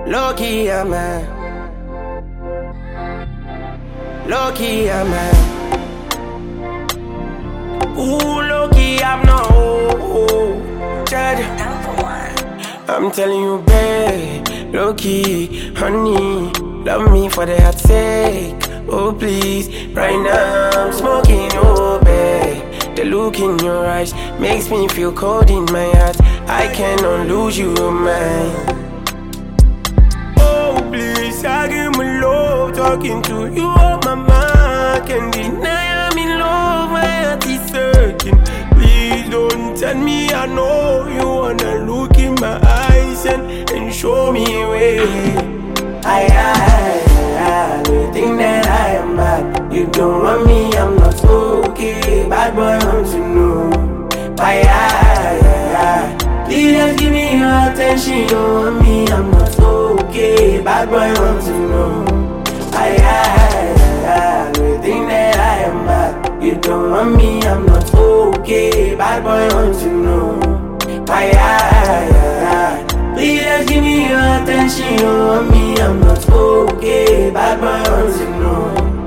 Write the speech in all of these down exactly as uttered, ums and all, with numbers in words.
Low-key, I'm a Low-key, I'm a Ooh, low-key, I'm no Chad. I'm telling you, babe, low-key, honey, love me for the heart's sake. Oh, please, right now I'm smoking, oh, babe. The look in your eyes makes me feel cold in my heart. I cannot lose you, man. Oh, please, I give my love. Talking to you on my mind. Can't deny I'm in love, my heart is searching. Please don't tell me I know you wanna look in my eyes and, and show me a way. I, I, I, you think that I am bad. You don't want me, I'm not okay. Bad boy, I want to know. I, I, I, please just give me your attention. You don't want me, I'm not okay. Bad boy, I want to know. I, I, I, you think that I am bad. You don't want me, I'm not okay. Bad boy, I want to know. I, I, I, please just give me your attention. You don't want me, I'm not okay. Bad boy, I want to know.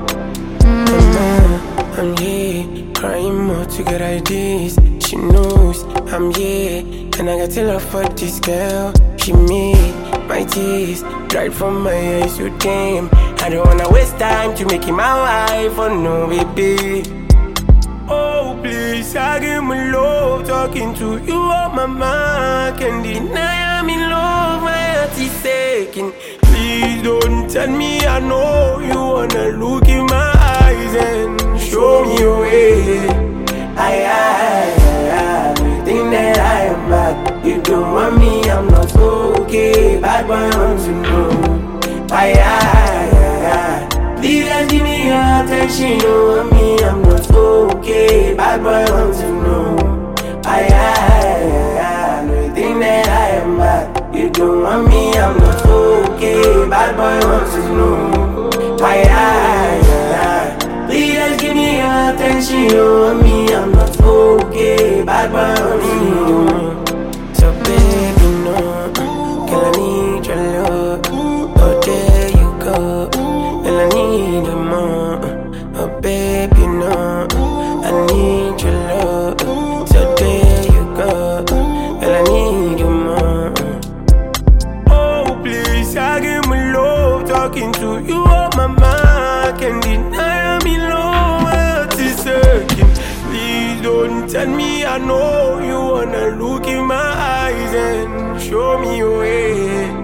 Mm-hmm. I'm here, crying more to get ideas. She knows I'm here, and I got to love for this girl. She made my tears dried from my eyes. So damn, I don't wanna waste time to make it my wife. Oh no, baby. Oh please, I give my love. Talking to you on my mind. Can't deny I'm in love. My heart is aching. Please don't tell me I know you wanna look in my eyes and show me your way. I, I, I, you think that I am bad. You don't want me, I'm not okay. Bad boy, I want to know. I, I, I, please just give me your attention. You don't want me, I'm not okay. Bad boy, I want to know. I, I, I, you think that I am bad. You don't want me, I'm not okay. Bad boy, I want to know. I, I, I, please just give me your attention. You don't want me, I'm not okay. Bad boy, I want to know. So baby, no, girl, I need your love. Oh, there you go, girl, I need you more. Oh baby, no, I need your love. So there you go, girl, I need you more. Oh please, I give my love. Talking to you on my mind. Can't deny I'm in love, my heart is searching. Please don't tell me I know you wanna look in my eyes and show me your way.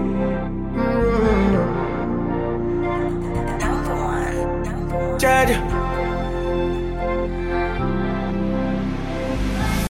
Mm. Chad.